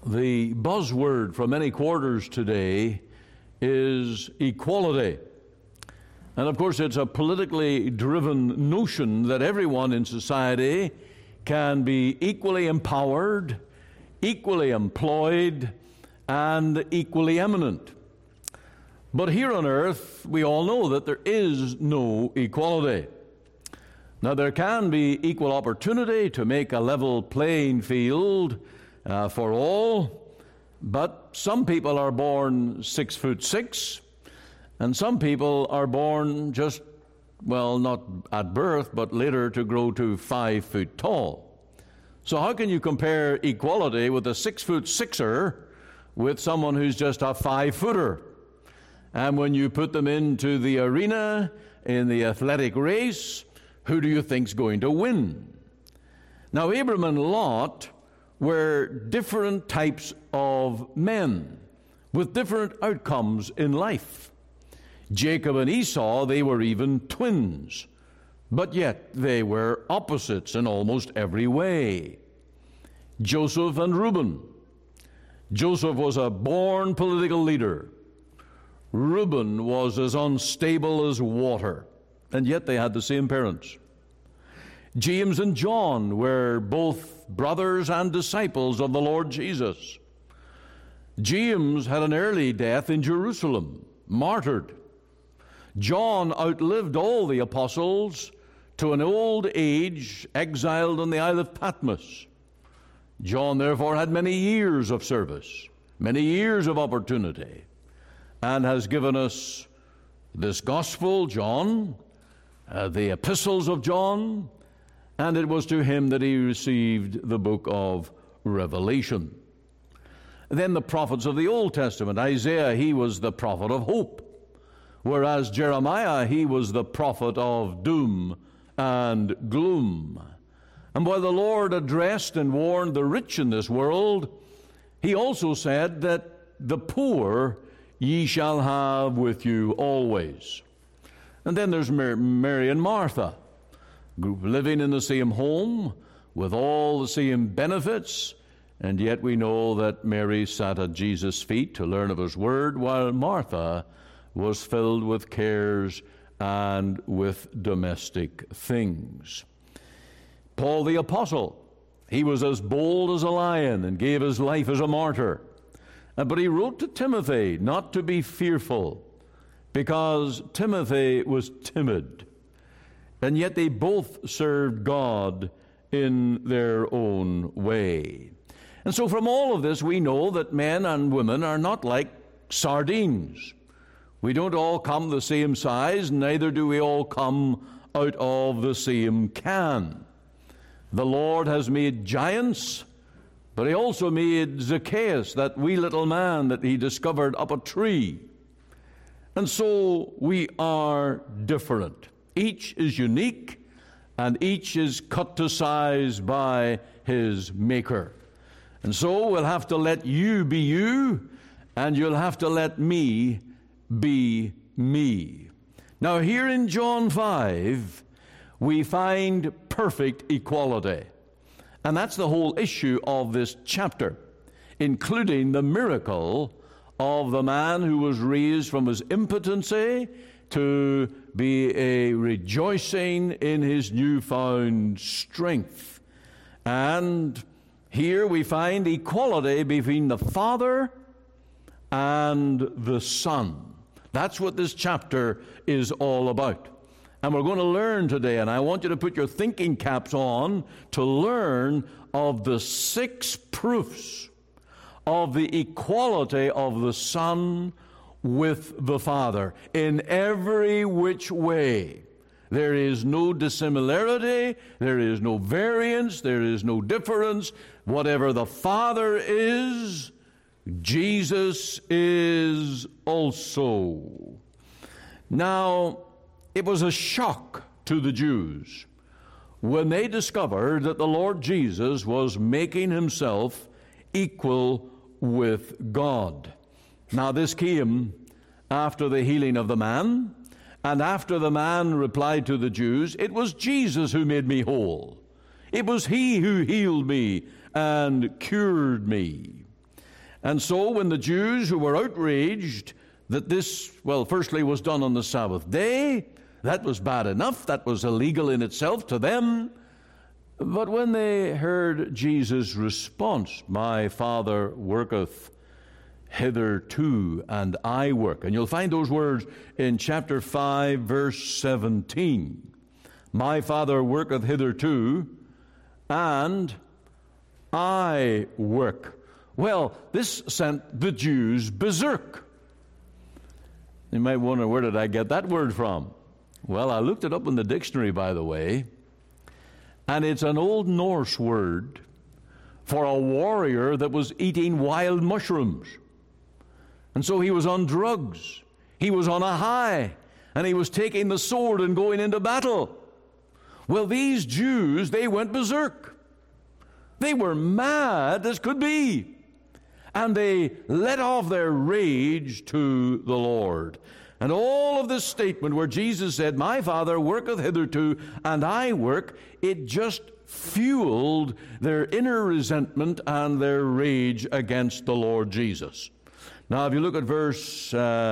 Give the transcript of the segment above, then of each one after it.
The buzzword from many quarters today is equality. And of course, it's a politically driven notion that everyone in society can be equally empowered, equally employed, and equally eminent. But here on earth, we all know that there is no equality. Now, there can be equal opportunity to make a level playing field for all, but some people are born 6'6", and some people are born just, well, not at birth, but later to grow to 5 foot tall. So how can you compare equality with a 6'6" with someone who's just a 5-footer? And when you put them into the arena in the athletic race, who do you think's going to win? Now, Abram and Lot were different types of men with different outcomes in life. Jacob and Esau, they were even twins, but yet they were opposites in almost every way. Joseph and Reuben. Joseph was a born political leader. Reuben was as unstable as water, and yet they had the same parents. James and John were both brothers and disciples of the Lord Jesus. James had an early death in Jerusalem, martyred. John outlived all the apostles to an old age, exiled on the Isle of Patmos. John, therefore, had many years of service, many years of opportunity, and has given us this gospel, John, the epistles of John, and it was to him that he received the book of Revelation. Then the prophets of the Old Testament. Isaiah, he was the prophet of hope, whereas Jeremiah, he was the prophet of doom and gloom. And while the Lord addressed and warned the rich in this world, he also said that the poor ye shall have with you always. And then there's Mary and Martha, living in the same home with all the same benefits, and yet we know that Mary sat at Jesus' feet to learn of his word, while Martha was filled with cares and with domestic things. Paul the apostle, he was as bold as a lion and gave his life as a martyr. But he wrote to Timothy not to be fearful, because Timothy was timid. And yet they both served God in their own way. And so from all of this, we know that men and women are not like sardines. We don't all come the same size, neither do we all come out of the same can. The Lord has made giants, but he also made Zacchaeus, that wee little man that he discovered up a tree. And so we are different. Each is unique, and each is cut to size by his Maker. And so we'll have to let you be you, and you'll have to let me be me. Now here in John 5, we find perfect equality. And that's the whole issue of this chapter, including the miracle of the man who was raised from his impotency to be a rejoicing in his newfound strength. And here we find equality between the Father and the Son. That's what this chapter is all about. And we're going to learn today, and I want you to put your thinking caps on to learn of the 6 proofs of the equality of the Son with the Father in every which way. There is no dissimilarity, there is no variance, there is no difference. Whatever the Father is, Jesus is also. Now, it was a shock to the Jews when they discovered that the Lord Jesus was making himself equal with God. Now, this came after the healing of the man, and after the man replied to the Jews, "It was Jesus who made me whole. It was he who healed me and cured me." And so when the Jews who were outraged that this, well, firstly was done on the Sabbath day, that was bad enough, that was illegal in itself to them. But when they heard Jesus' response, my Father worketh hitherto, and I work. And you'll find those words in chapter 5, verse 17. My Father worketh hitherto, and I work. Well, this sent the Jews berserk. You might wonder, where did I get that word from? Well, I looked it up in the dictionary, by the way, and it's an Old Norse word for a warrior that was eating wild mushrooms. And so he was on drugs. He was on a high, and he was taking the sword and going into battle. Well, these Jews, they went berserk. They were mad as could be. And they let off their rage to the Lord. And all of this statement where Jesus said, my Father worketh hitherto, and I work, it just fueled their inner resentment and their rage against the Lord Jesus. Now, if you look at verse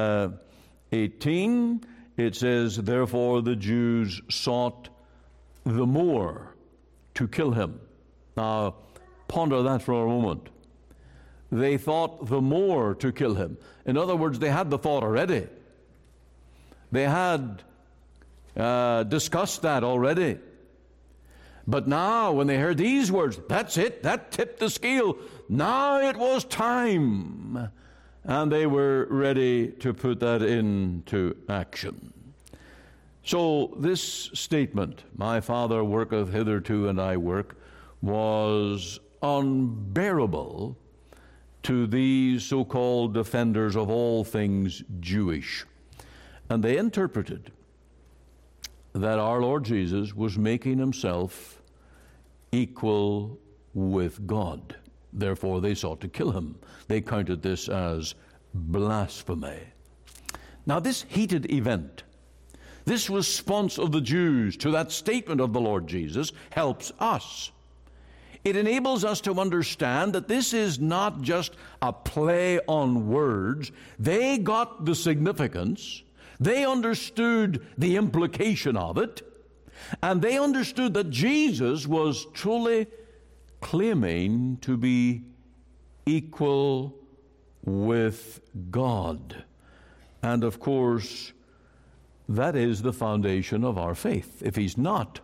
18, it says, therefore the Jews sought the more to kill him. Now, ponder that for a moment. They thought the more to kill him. In other words, they had the thought already. They had discussed that already. But now, when they heard these words, that's it, that tipped the scale. Now it was time. And they were ready to put that into action. So this statement, my Father worketh hitherto and I work, was unbearable to these so-called defenders of all things Jewish. And they interpreted that our Lord Jesus was making himself equal with God. Therefore, they sought to kill him. They counted this as blasphemy. Now, this heated event, this response of the Jews to that statement of the Lord Jesus, helps us. It enables us to understand that this is not just a play on words. They got the significance. They understood the implication of it. And they understood that Jesus was truly claiming to be equal with God. And of course, that is the foundation of our faith. If he's not,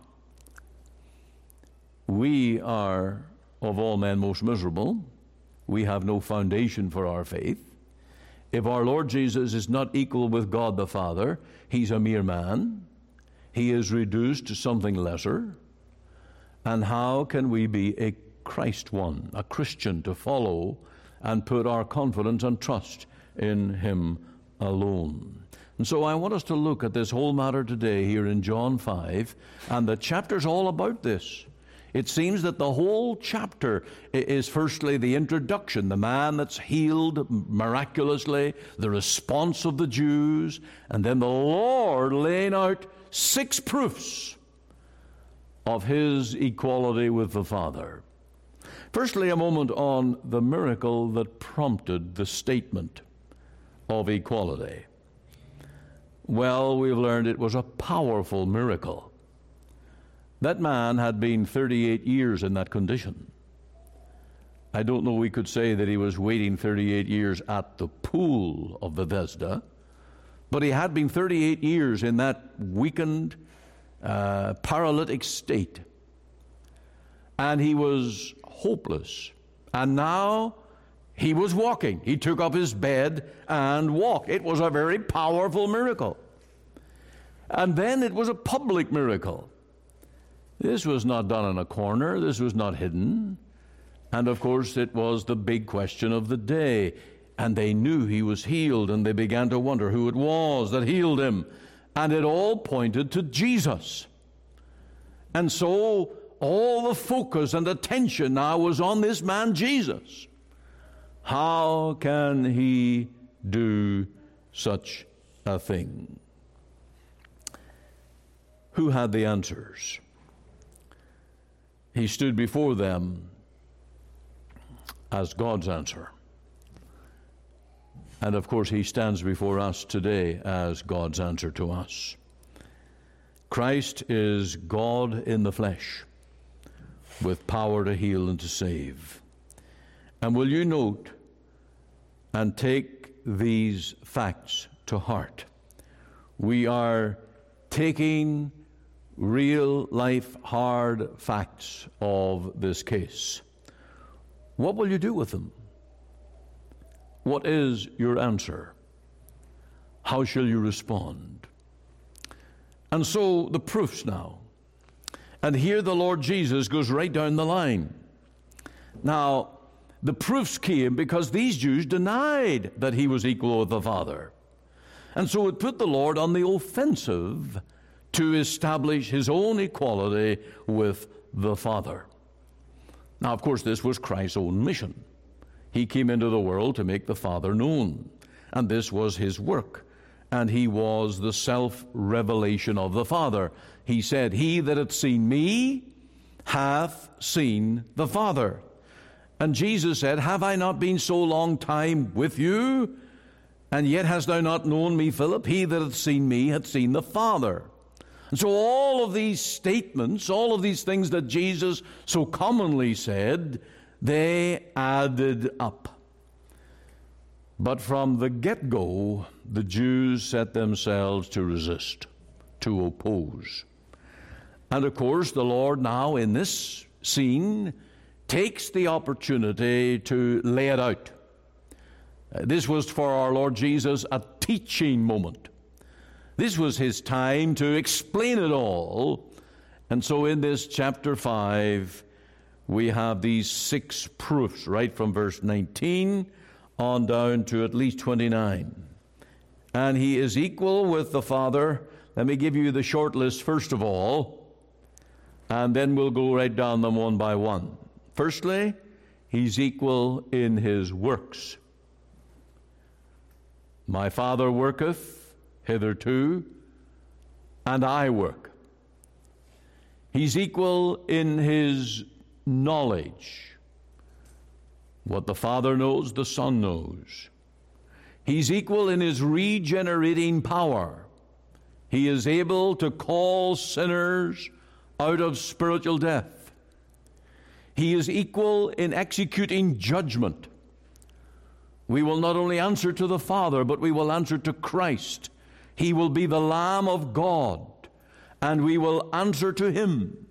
we are of all men most miserable. We have no foundation for our faith. If our Lord Jesus is not equal with God the Father, he's a mere man. He is reduced to something lesser. And how can we be a Christ one, a Christian to follow and put our confidence and trust in him alone? And so I want us to look at this whole matter today here in John 5, and the chapter's all about this. It seems that the whole chapter is firstly the introduction, the man that's healed miraculously, the response of the Jews, and then the Lord laying out 6 proofs of his equality with the Father. Firstly, a moment on the miracle that prompted the statement of equality. Well, we've learned it was a powerful miracle. That man had been 38 years in that condition. I don't know we could say that he was waiting 38 years at the pool of Bethesda, but he had been 38 years in that weakened, paralytic state. And he was hopeless. And now he was walking. He took up his bed and walked. It was a very powerful miracle. And then it was a public miracle. This was not done in a corner. This was not hidden. And of course, it was the big question of the day. And they knew he was healed, and they began to wonder who it was that healed him. And it all pointed to Jesus. And so all the focus and attention now was on this man Jesus. How can he do such a thing? Who had the answers? He stood before them as God's answer. And of course, he stands before us today as God's answer to us. Christ is God in the flesh, with power to heal and to save. And will you note and take these facts to heart? We are taking real life hard facts of this case. What will you do with them? What is your answer? How shall you respond? And so the proofs now. And here the Lord Jesus goes right down the line. Now, the proofs came because these Jews denied that he was equal with the Father. And so it put the Lord on the offensive to establish his own equality with the Father. Now, of course, this was Christ's own mission. He came into the world to make the Father known, and this was his work. And he was the self-revelation of the Father. He said, "He that hath seen me hath seen the Father." And Jesus said, "Have I not been so long time with you? And yet hast thou not known me, Philip? He that hath seen me hath seen the Father." And so all of these statements, all of these things that Jesus so commonly said, they added up. But from the get-go, the Jews set themselves to resist, to oppose. And of course, the Lord now in this scene takes the opportunity to lay it out. This was for our Lord Jesus a teaching moment. This was his time to explain it all. And so in this chapter 5, we have these 6 proofs, right from verse 19 on down to at least 29. And he is equal with the Father. Let me give you the short list first of all, and then we'll go right down them one by one. Firstly, he's equal in his works. My Father worketh hitherto, and I work. He's equal in his knowledge. What the Father knows, the Son knows. He's equal in his regenerating power. He is able to call sinners out of spiritual death. He is equal in executing judgment. We will not only answer to the Father, but we will answer to Christ. He will be the Lamb of God, and we will answer to him.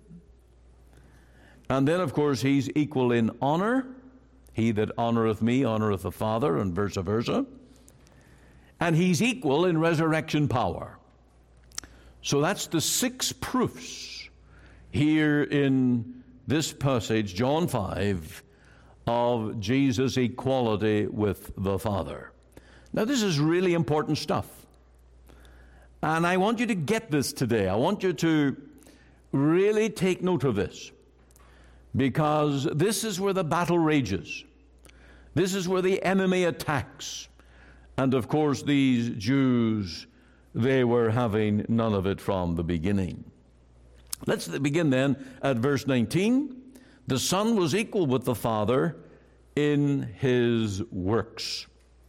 And then, of course, he's equal in honor. He that honoreth me honoreth the Father, and vice versa. And he's equal in resurrection power. So that's the 6 proofs here in this passage, John 5, of Jesus' equality with the Father. Now, this is really important stuff. And I want you to get this today. I want you to really take note of this, because this is where the battle rages. This is where the enemy attacks. And of course, these Jews, they were having none of it from the beginning. Let's begin then at verse 19. The Son was equal with the Father in his works.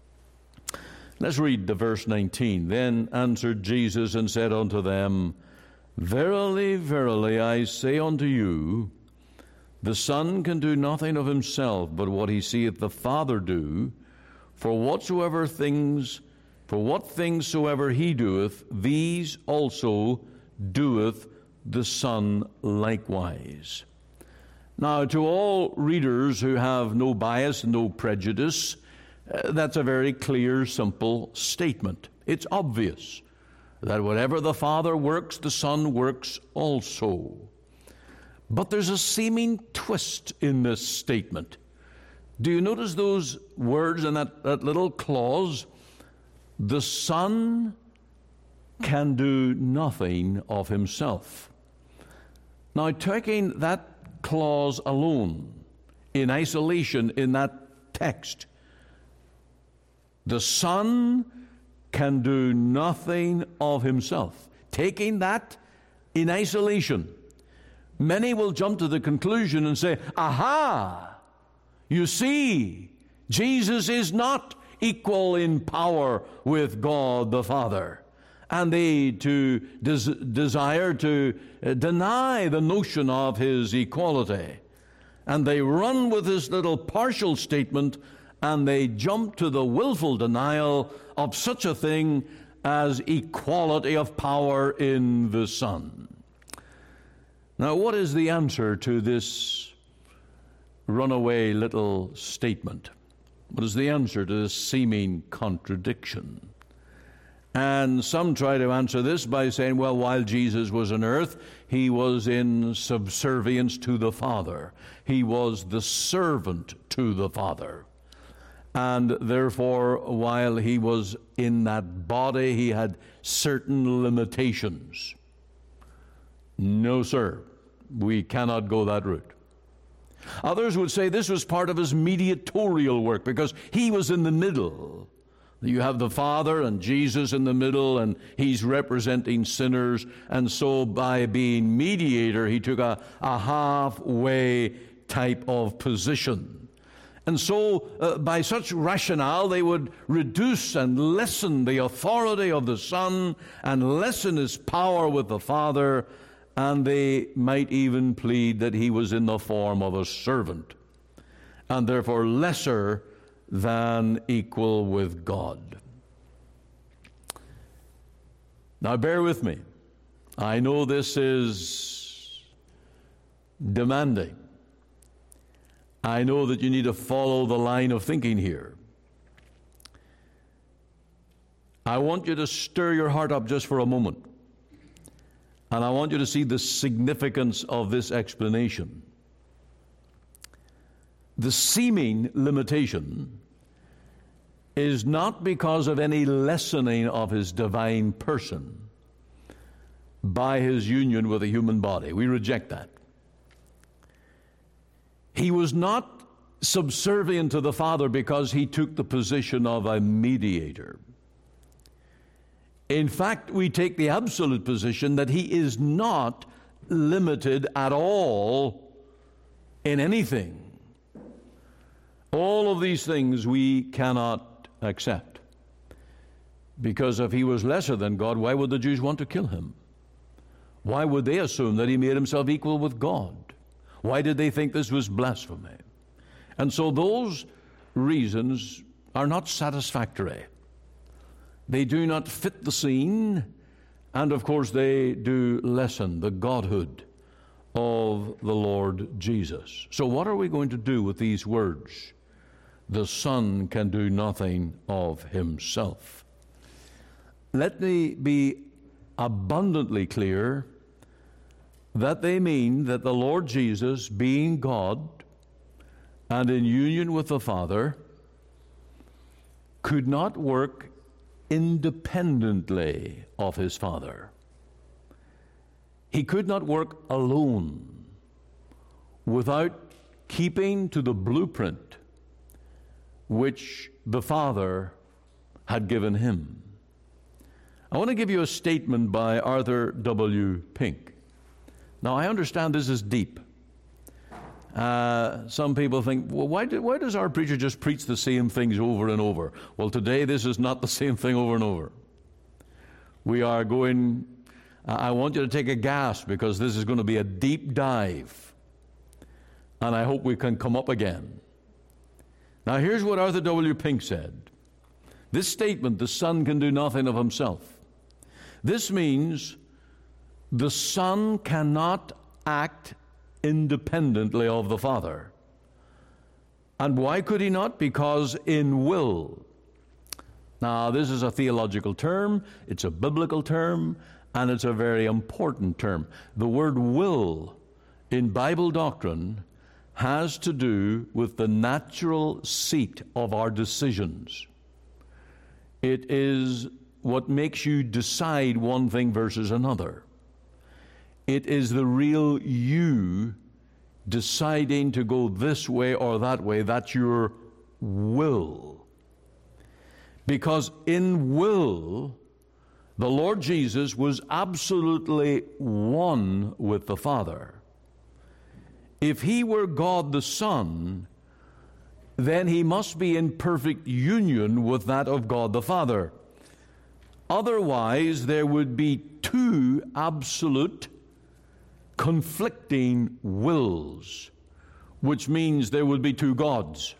Let's read the verse 19. Then answered Jesus and said unto them, Verily, verily, I say unto you, the Son can do nothing of himself, but what he seeth the Father do. For what things soever he doeth, these also doeth the Son likewise. Now, to all readers who have no bias, no prejudice, that's a very clear, simple statement. It's obvious that whatever the Father works, the Son works also. But there's a seeming twist in this statement. Do you notice those words in that little clause? The Son can do nothing of himself. Now, taking that clause alone, in isolation in that text, the Son can do nothing of himself. Taking that in isolation, many will jump to the conclusion and say, aha, you see, Jesus is not equal in power with God the Father. And they desire to deny the notion of his equality. And they run with this little partial statement, and they jump to the willful denial of such a thing as equality of power in the Son. Now, what is the answer to this runaway little statement? What is the answer to this seeming contradiction? And some try to answer this by saying, well, while Jesus was on earth, he was in subservience to the Father. He was the servant to the Father. And therefore, while he was in that body, he had certain limitations. No, sir, we cannot go that route. Others would say this was part of his mediatorial work because he was in the middle. You have the Father and Jesus in the middle, and he's representing sinners. And so by being mediator, he took a halfway type of position. And so by such rationale, they would reduce and lessen the authority of the Son and lessen his power with the Father, and they might even plead that he was in the form of a servant, and therefore lesser than equal with God. Now bear with me. I know this is demanding. I know that you need to follow the line of thinking here. I want you to stir your heart up just for a moment. And I want you to see the significance of this explanation. The seeming limitation is not because of any lessening of his divine person by his union with a human body. We reject that. He was not subservient to the Father because he took the position of a mediator. In fact, we take the absolute position that he is not limited at all in anything. All of these things we cannot accept. Because if he was lesser than God, why would the Jews want to kill him? Why would they assume that he made himself equal with God? Why did they think this was blasphemy? And so those reasons are not satisfactory. They do not fit the scene, and of course they do lessen the godhood of the Lord Jesus. So what are we going to do with these words? The Son can do nothing of himself. Let me be abundantly clear that they mean that the Lord Jesus, being God and in union with the Father, could not work independently of his Father. He could not work alone without keeping to the blueprint which the Father had given him. I want to give you a statement by Arthur W. Pink. Now, I understand this is deep. Some people think, well, why does our preacher just preach the same things over and over? Well, today this is not the same thing over and over. We are going, I want you to take a gasp because this is going to be a deep dive. And I hope we can come up again. Now, here's what Arthur W. Pink said. This statement, the Son can do nothing of himself. This means the Son cannot act independently of the Father. And why could he not? Because in will. Now, this is a theological term, it's a biblical term, and it's a very important term. The word will in Bible doctrine has to do with the natural seat of our decisions. It is what makes you decide one thing versus another. It is the real you deciding to go this way or that way. That's your will. Because in will, the Lord Jesus was absolutely one with the Father. If he were God the Son, then he must be in perfect union with that of God the Father. Otherwise, there would be two absolute conflicting wills, which means there would be two gods.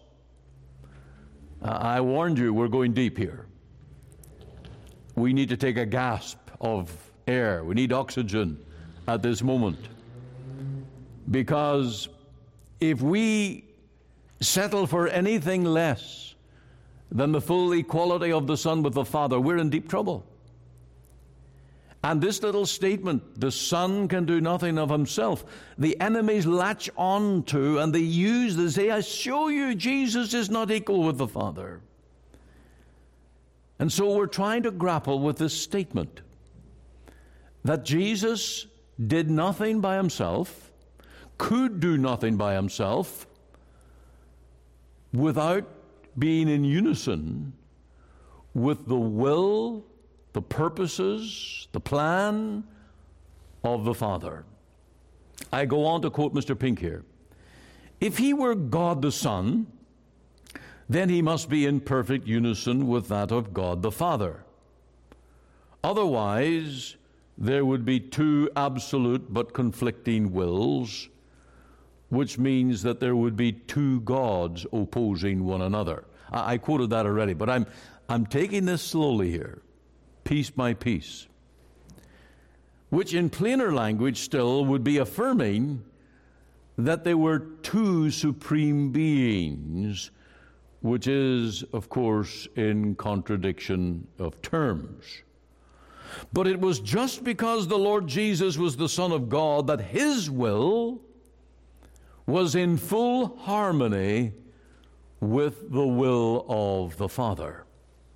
I warned you, we're going deep here. We need to take a gasp of air. We need oxygen at this moment. Because if we settle for anything less than the full equality of the Son with the Father, we're in deep trouble. And this little statement, the Son can do nothing of himself, the enemies latch on to and they say, I show you Jesus is not equal with the Father. And so we're trying to grapple with this statement that Jesus did nothing by himself, could do nothing by himself, without being in unison with the will, the purposes, the plan of the Father. I go on to quote Mr. Pink here. If he were God the Son, then he must be in perfect unison with that of God the Father. Otherwise, there would be two absolute but conflicting wills, which means that there would be two gods opposing one another. I quoted that already, but I'm taking this slowly here, piece by piece, which in plainer language still would be affirming that there were two supreme beings, which is, of course, in contradiction of terms. But it was just because the Lord Jesus was the Son of God that his will was in full harmony with the will of the Father.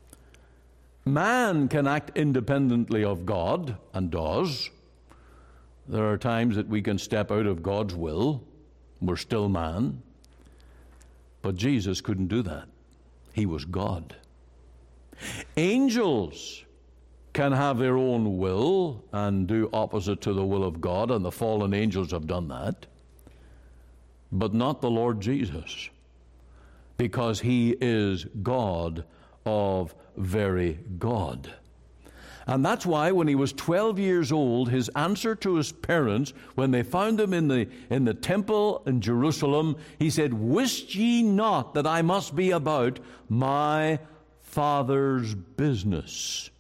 Man can act independently of God, and does. There are times that we can step out of God's will. We're still man. But Jesus couldn't do that. He was God. Angels can have their own will and do opposite to the will of God, and the fallen angels have done that. But not the Lord Jesus, because he is God of very God. And that's why when he was 12 years old, his answer to his parents, when they found him in the temple in Jerusalem, he said, "Wist ye not that I must be about my Father's business?"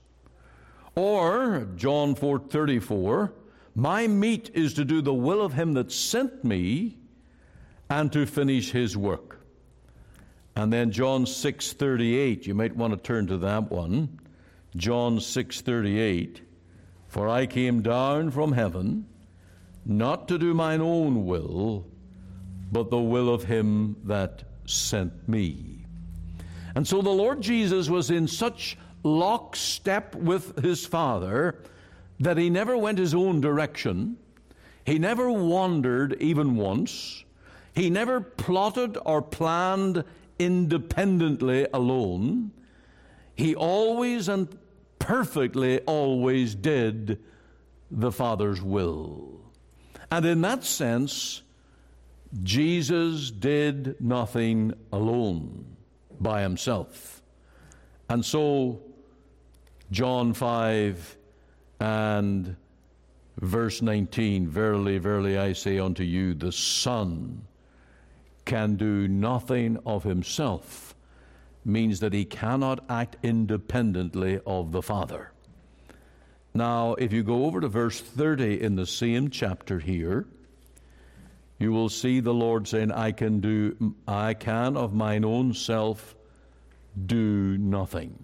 Or, John 4:34, "My meat is to do the will of him that sent me, and to finish his work." And then John 6:38, you might want to turn to that one. John 6:38, "For I came down from heaven, not to do mine own will, but the will of him that sent me." And so the Lord Jesus was in such lockstep with his Father that he never went his own direction. He never wandered even once. He never plotted or planned independently alone. He always and perfectly always did the Father's will. And in that sense, Jesus did nothing alone by himself. And so, John 5 and verse 19, "Verily, verily, I say unto you, the Son can do nothing of himself," means that he cannot act independently of the Father. Now, if you go over to verse 30 in the same chapter here, you will see the Lord saying, I can of mine own self do nothing.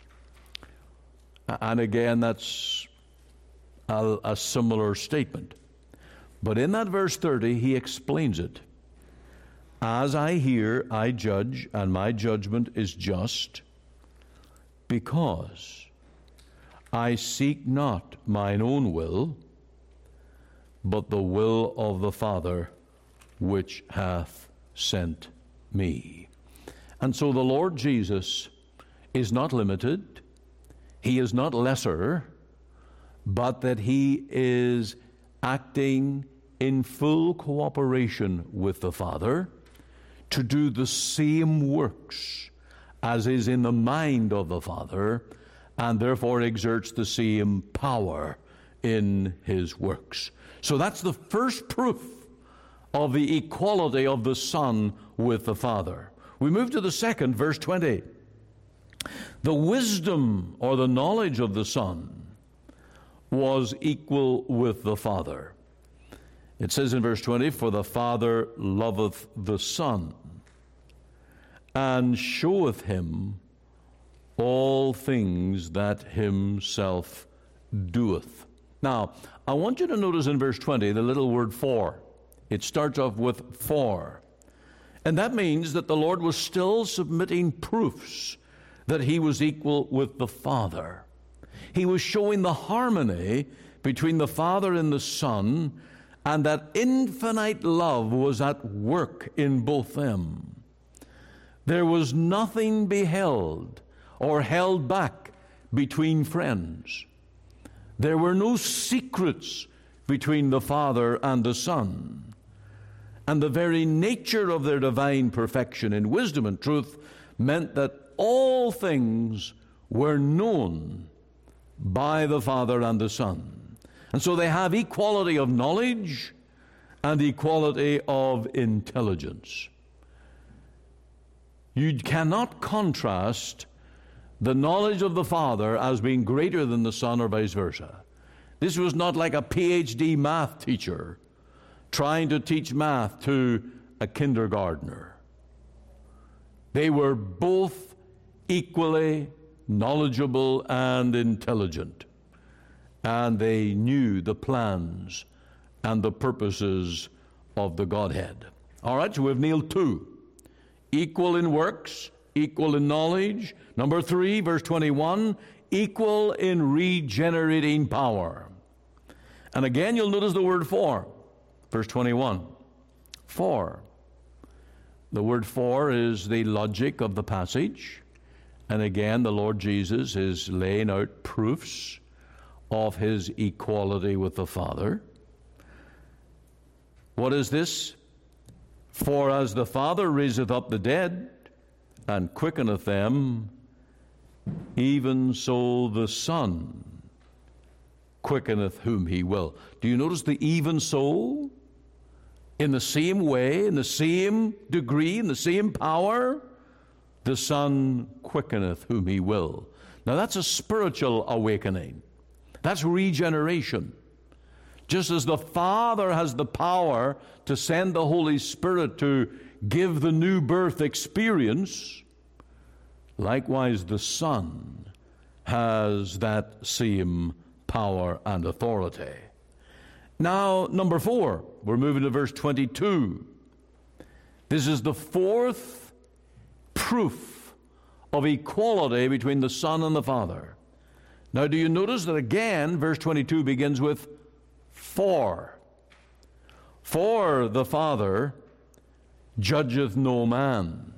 And again, that's a similar statement. But in that verse 30, he explains it. "As I hear, I judge, and my judgment is just, because I seek not mine own will, but the will of the Father which hath sent me." And so the Lord Jesus is not limited, he is not lesser, but that he is acting in full cooperation with the Father to do the same works as is in the mind of the Father, and therefore exerts the same power in his works. So that's the first proof of the equality of the Son with the Father. We move to the second, verse 20. The wisdom or the knowledge of the Son was equal with the Father. It says in verse 20, for the Father loveth the Son, and showeth him all things that himself doeth. Now, I want you to notice in verse 20 the little word for. It starts off with for. And that means that the Lord was still submitting proofs that he was equal with the Father. He was showing the harmony between the Father and the Son, and that infinite love was at work in both them. There was nothing beheld or held back between friends. There were no secrets between the Father and the Son. And the very nature of their divine perfection in wisdom and truth meant that all things were known by the Father and the Son. And so they have equality of knowledge and equality of intelligence. You cannot contrast the knowledge of the Father as being greater than the Son or vice versa. This was not like a PhD math teacher trying to teach math to a kindergartner. They were both equally knowledgeable and intelligent, and they knew the plans and the purposes of the Godhead. All right, so we've nailed two. Equal in works, equal in knowledge. Number 3, verse 21, equal in regenerating power. And again, you'll notice the word for. Verse 21, for. The word for is the logic of the passage. And again, the Lord Jesus is laying out proofs of his equality with the Father. What is this? For as the Father raiseth up the dead and quickeneth them, even so the Son quickeneth whom he will. Do you notice the even so? In the same way, in the same degree, in the same power, the Son quickeneth whom he will. Now that's a spiritual awakening. That's regeneration. Just as the Father has the power to send the Holy Spirit to give the new birth experience, likewise the Son has that same power and authority. Now, number 4, we're moving to verse 22. This is the fourth proof of equality between the Son and the Father. Now, do you notice that again, verse 22 begins with for. For the Father judgeth no man,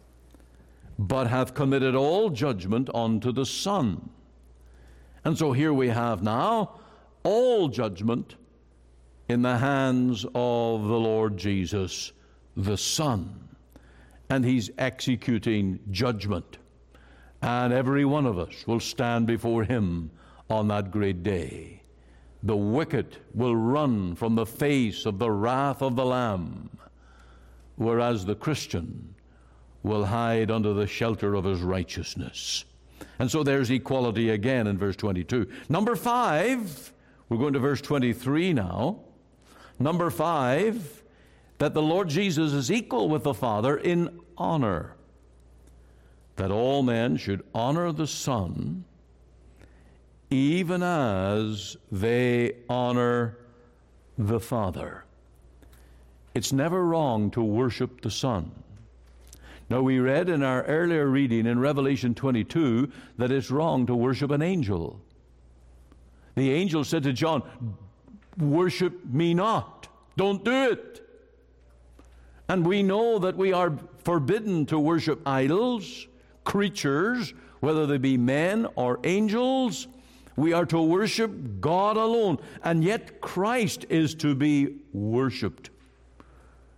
but hath committed all judgment unto the Son. And so here we have now all judgment in the hands of the Lord Jesus, the Son. And he's executing judgment. And every one of us will stand before him on that great day. The wicked will run from the face of the wrath of the Lamb, whereas the Christian will hide under the shelter of his righteousness. And so there's equality again in verse 22. Number 5, we're going to verse 23 now. Number 5, that the Lord Jesus is equal with the Father in honor. That all men should honor the Son even as they honor the Father. It's never wrong to worship the Son. Now, we read in our earlier reading in Revelation 22 that it's wrong to worship an angel. The angel said to John, worship me not. Don't do it. And we know that we are forbidden to worship idols, creatures, whether they be men or angels. We are to worship God alone. And yet Christ is to be worshipped.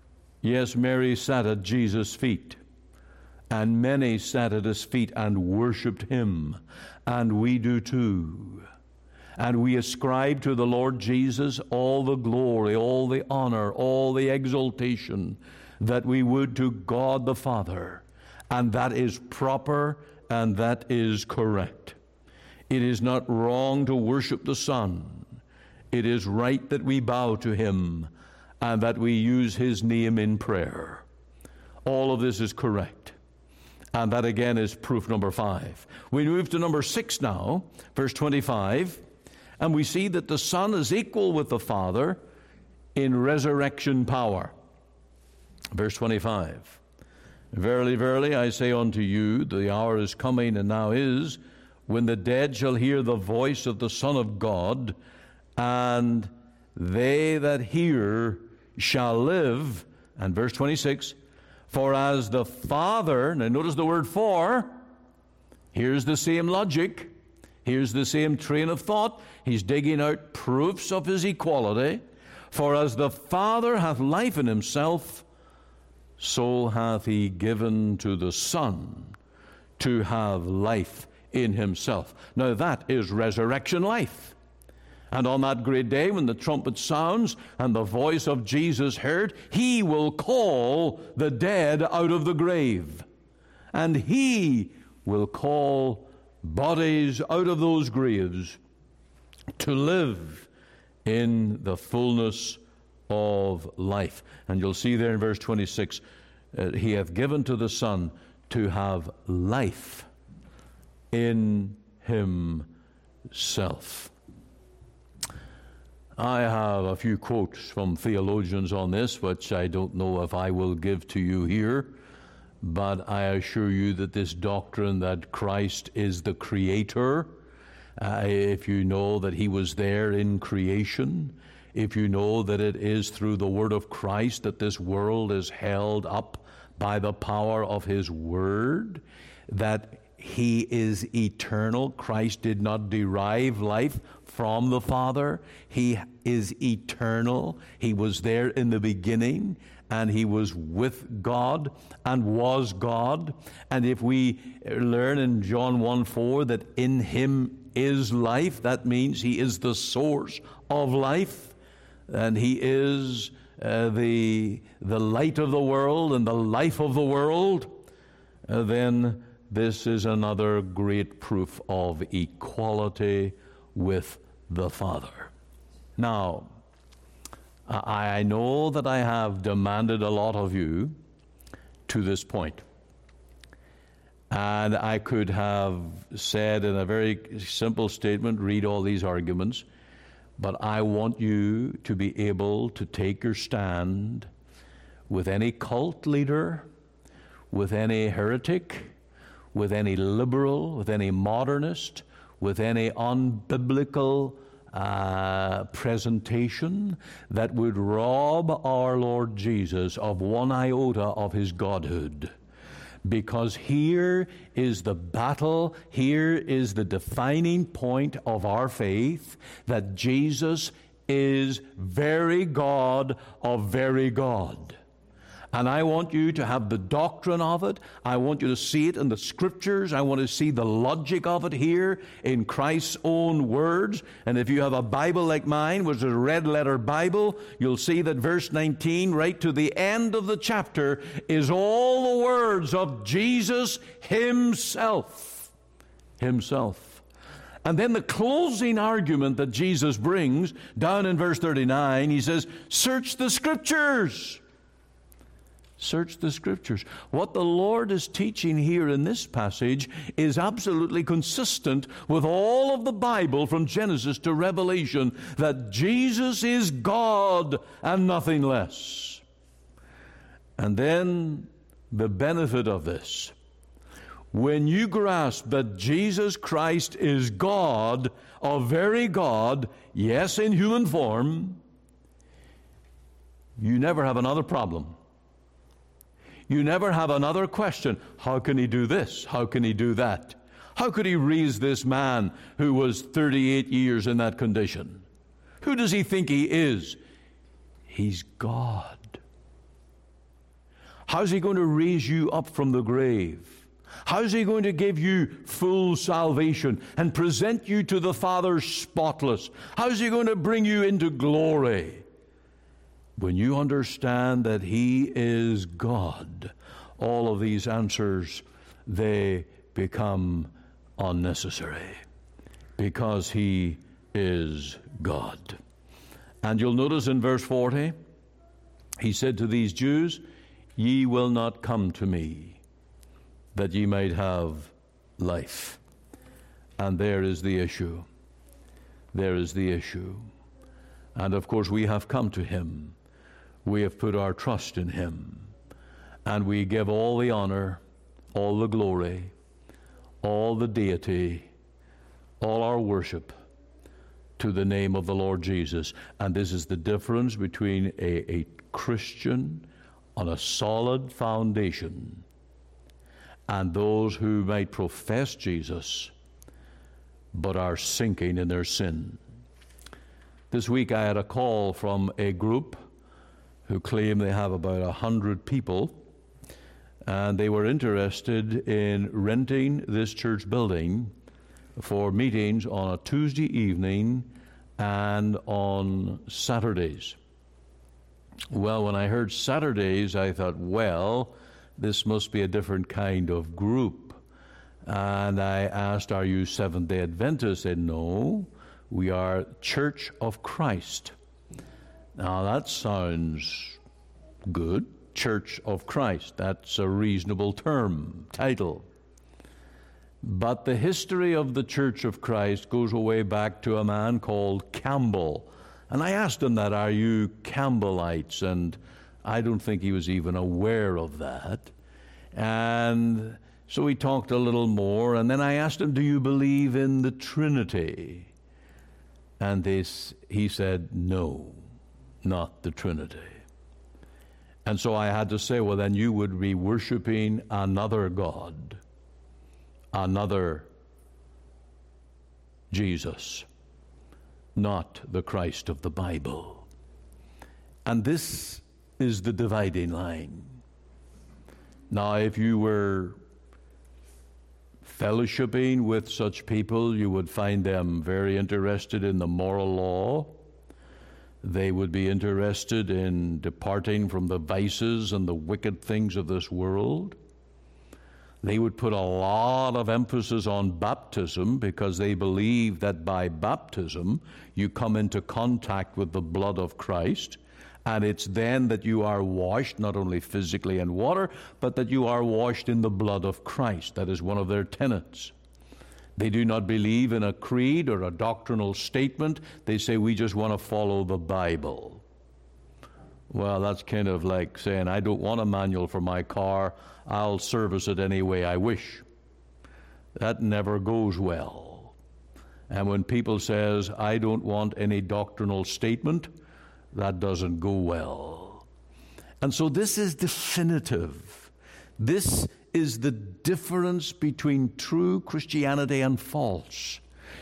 Yes, Mary sat at Jesus' feet, and many sat at his feet and worshiped him, and we do too. And we ascribe to the Lord Jesus all the glory, all the honor, all the exaltation that we would to God the Father. And that is proper and that is correct. It is not wrong to worship the Son. It is right that we bow to him and that we use his name in prayer. All of this is correct. And that again is proof number 5. We move to number 6 now, verse 25, and we see that the Son is equal with the Father in resurrection power. Verse 25, verily, verily, I say unto you, the hour is coming, and now is, when the dead shall hear the voice of the Son of God, and they that hear shall live. And verse 26, for as the Father, now notice the word for, here's the same logic, here's the same train of thought. He's digging out proofs of his equality. For as the Father hath life in himself, so hath he given to the Son to have life in himself. Now that is resurrection life. And on that great day when the trumpet sounds and the voice of Jesus heard, he will call the dead out of the grave. And he will call bodies out of those graves to live in the fullness of life. And you'll see there in verse 26, he hath given to the Son to have life in himself. I have a few quotes from theologians on this, which I don't know if I will give to you here, but I assure you that this doctrine that Christ is the Creator, if you know that he was there in creation, if you know that it is through the word of Christ that this world is held up by the power of his word, that he is eternal. Christ did not derive life from the Father. He is eternal. He was there in the beginning, and he was with God and was God. And if we learn in John 1:4 that in him is life, that means he is the source of life, and he is the light of the world and the life of the world, then this is another great proof of equality with the Father. Now, I know that I have demanded a lot of you to this point. And I could have said in a very simple statement, read all these arguments, but I want you to be able to take your stand with any cult leader, with any heretic, with any liberal, with any modernist, with any unbiblical presentation that would rob our Lord Jesus of one iota of his godhood. Because here is the battle, here is the defining point of our faith, that Jesus is very God of very God. And I want you to have the doctrine of it. I want you to see it in the Scriptures. I want to see the logic of it here in Christ's own words. And if you have a Bible like mine, which is a red-letter Bible, you'll see that verse 19, right to the end of the chapter, is all the words of Jesus himself. Himself. And then the closing argument that Jesus brings, down in verse 39, he says, search the Scriptures. Search the Scriptures. What the Lord is teaching here in this passage is absolutely consistent with all of the Bible from Genesis to Revelation, that Jesus is God and nothing less. And then the benefit of this. When you grasp that Jesus Christ is God, a very God, yes, in human form, you never have another problem. You never have another question. How can he do this? How can he do that? How could he raise this man who was 38 years in that condition? Who does he think he is? He's God. How's he going to raise you up from the grave? How's he going to give you full salvation and present you to the Father spotless? How's he going to bring you into glory? When you understand that he is God, all of these answers, they become unnecessary because he is God. And you'll notice in verse 40, he said to these Jews, "Ye will not come to me, that ye might have life." And there is the issue. There is the issue. And of course we have come to him. We have put our trust in him. And we give all the honor, all the glory, all the deity, all our worship to the name of the Lord Jesus. And this is the difference between a Christian on a solid foundation and those who might profess Jesus but are sinking in their sin. This week I had a call from a group who claim they have about 100 people, and they were interested in renting this church building for meetings on a Tuesday evening and on Saturdays. Well, when I heard Saturdays, I thought, well, this must be a different kind of group. And I asked, "Are you Seventh-day Adventists?" They said, "No, we are Church of Christ." Now that sounds good. Church of Christ. That's a reasonable title. But the history of the Church of Christ goes way back to a man called Campbell. And I asked him that, "Are you Campbellites?" And I don't think he was even aware of that. And so we talked a little more, and then I asked him, "Do you believe in the Trinity?" And he said, "No, not the Trinity." And so I had to say, well, then you would be worshiping another God, another Jesus, not the Christ of the Bible. And this is the dividing line. Now, if you were fellowshipping with such people, you would find them very interested in the moral law. They would be interested in departing from the vices and the wicked things of this world. They would put a lot of emphasis on baptism because they believe that by baptism you come into contact with the blood of Christ, and it's then that you are washed, not only physically in water, but that you are washed in the blood of Christ. That is one of their tenets. They do not believe in a creed or a doctrinal statement. They say, we just want to follow the Bible. Well, that's kind of like saying, I don't want a manual for my car. I'll service it any way I wish. That never goes well. And when people says, I don't want any doctrinal statement, that doesn't go well. And so this is definitive. This is the difference between true Christianity and false.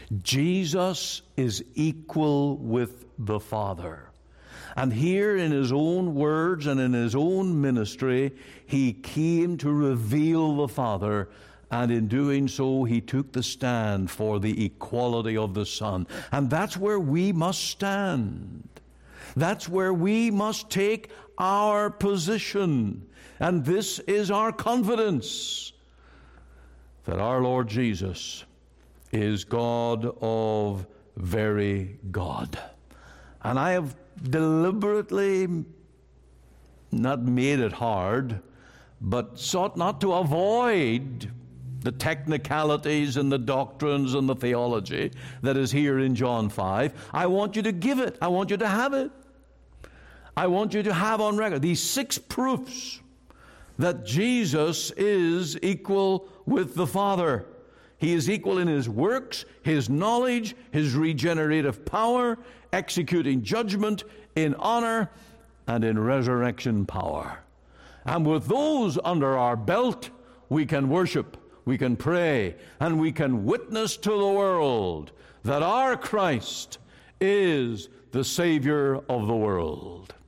Jesus is equal with the Father. And here in his own words and in his own ministry, he came to reveal the Father, and in doing so, he took the stand for the equality of the Son. And that's where we must stand. That's where we must take our position. And this is our confidence that our Lord Jesus is God of very God. And I have deliberately not made it hard, but sought not to avoid the technicalities and the doctrines and the theology that is here in John 5. I want you to give it. I want you to have it. I want you to have on record these 6 proofs that Jesus is equal with the Father. He is equal in his works, his knowledge, his regenerative power, executing judgment, in honor, and in resurrection power. And with those under our belt, we can worship, we can pray, and we can witness to the world that our Christ is the Savior of the world.